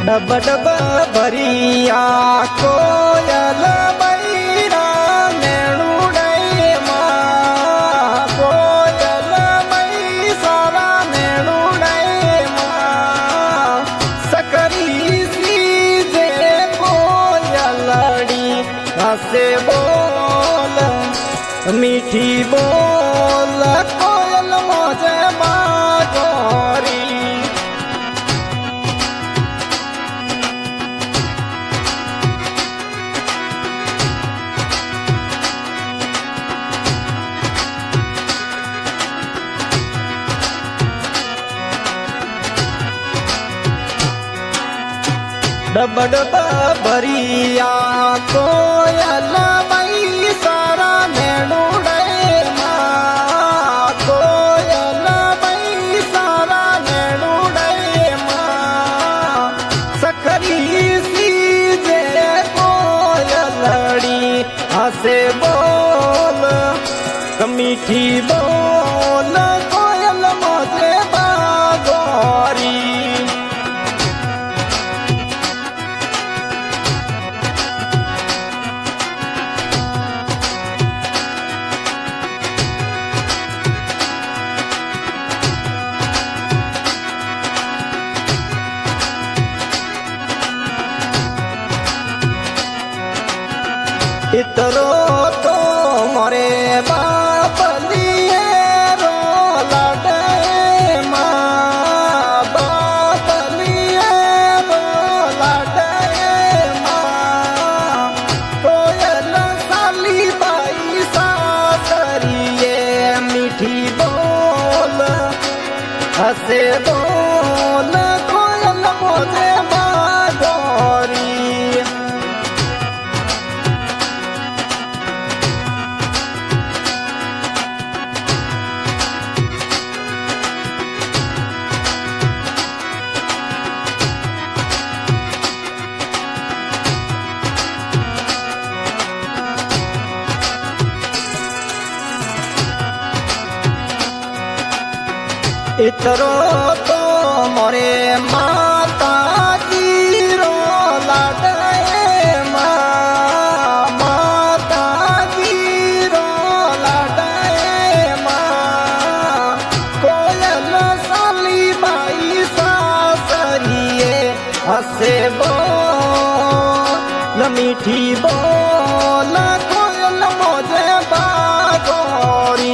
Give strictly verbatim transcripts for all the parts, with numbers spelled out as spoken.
डब डब भरिया कोयल मैरा नेणुडै मां कोयल मई सारा नेणुडै मां सकरी सी जे कोयलड़ी हसे बोल मीठी बोल कोयल मोजे बागोरी डब डब भरिया कोयल मई सारा नेणुडै मां कोयल मई सारा नेणुडै मां सकरी सी जे कोयलड़ी हसे बोल मीठी बोल कोयल मोजे बागोरी इतरो तो मोरे बाप लिए रो लाडे मां बाप लिए रो लाडे मां कोयल साली बाई सासरिए मीठी बोल हसे बोल कोयल मोजे बागोरी इतरो तो मोरे माता जी रो लाडे मां माता जी रो लाडे मां कोयल साली बाई सासरिए हसे बोल मीठी बोल कोयल मोजे बागोरी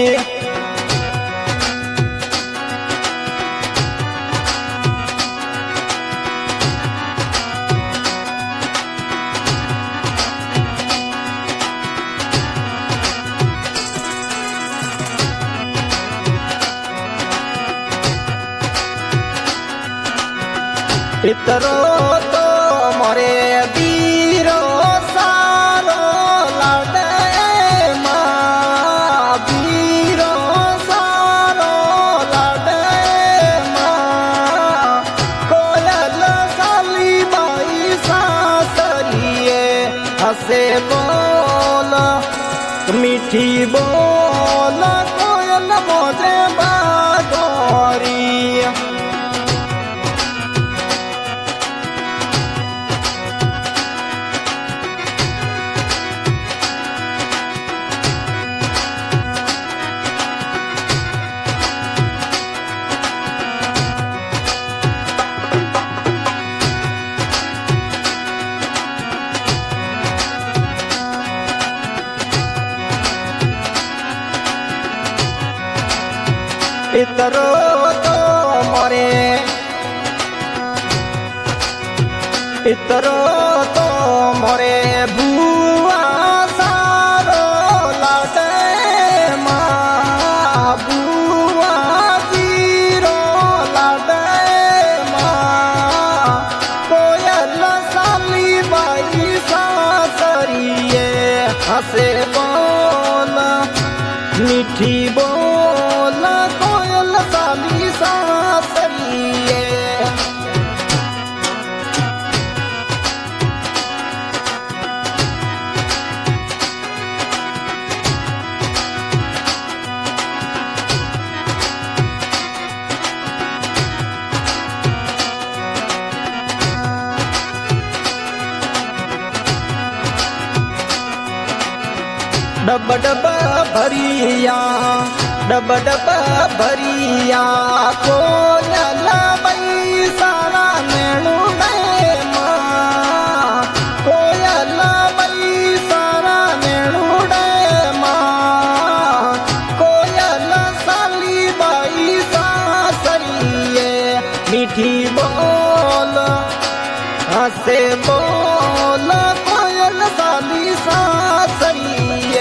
इतरो तो मोरे बीरो सारो लाडे मां बीरो सारो लाडे मां कोयल साली बाई सासरिए हसे बोल मीठी बोल कोयल मोजे बागोरी इतरो तो मोरे इतरो तो मोरे बुआ सारो लाडे मां बुआ जीरो लाडे मां कोयल साली बाई सासरिए हसे बोल मीठी बोल कोयल साली सासरिए डब डब भरिया डब डब भरिया कोयल बई सारा नेणुडे माँ कोयल बई सारा नेणुडे माँ कोयल साली बाई सासरिए मीठी बोल हंसे बोल कोयल साली सासरिए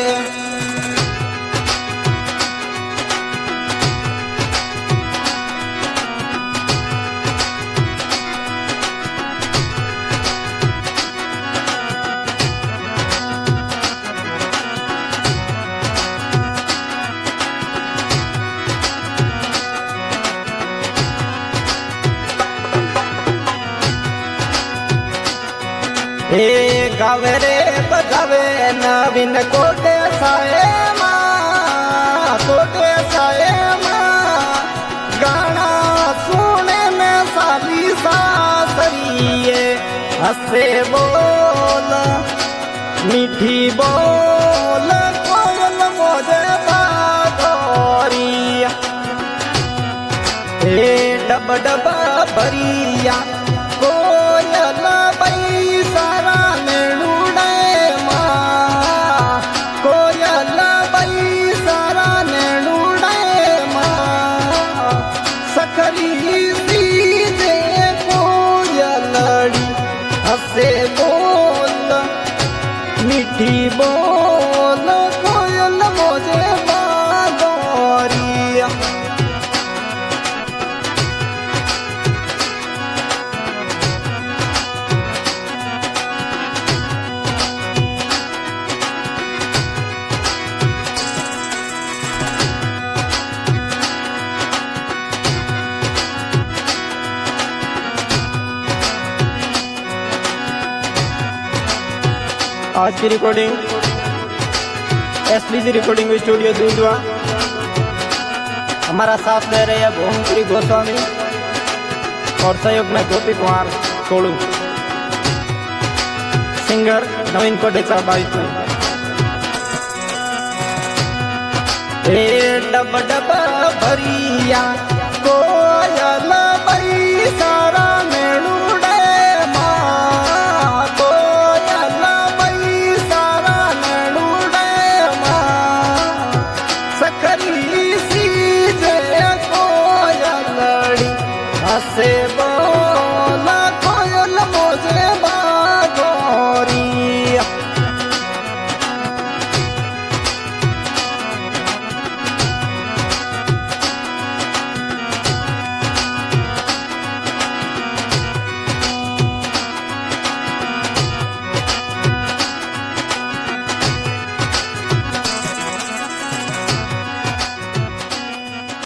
हे गावे रे बजावे नवीन कोटे साए माँ कोटे साए माँ गाना सुने में साली सासरिए हंसे बोल मीठी बोल कोयल मोजे बागोरी हे डब डब भरिया कोयल बई सारा नेणुडे माँ कोयल बई सारा नेणुडे माँ सकरी सीधे कोयलड़ी हंसे बोल मीठी बोल कोयल मोजे बागोरिया आज की रिकॉर्डिंग एसपीजी रिकॉर्डिंग स्टूडियो दूधवा। हमारा साथ दे रहे हैं भोमपुरी गोस्वामी और सहयोग में गोपी कुमार कोलू सिंगर नवीन कोटेचा बाईस हे डब डब भरिया कोयल बई सारा नेणुडे माँ कोयल बई सारा नेणुडे माँ सकरी सीधे कोयलड़ी हंसे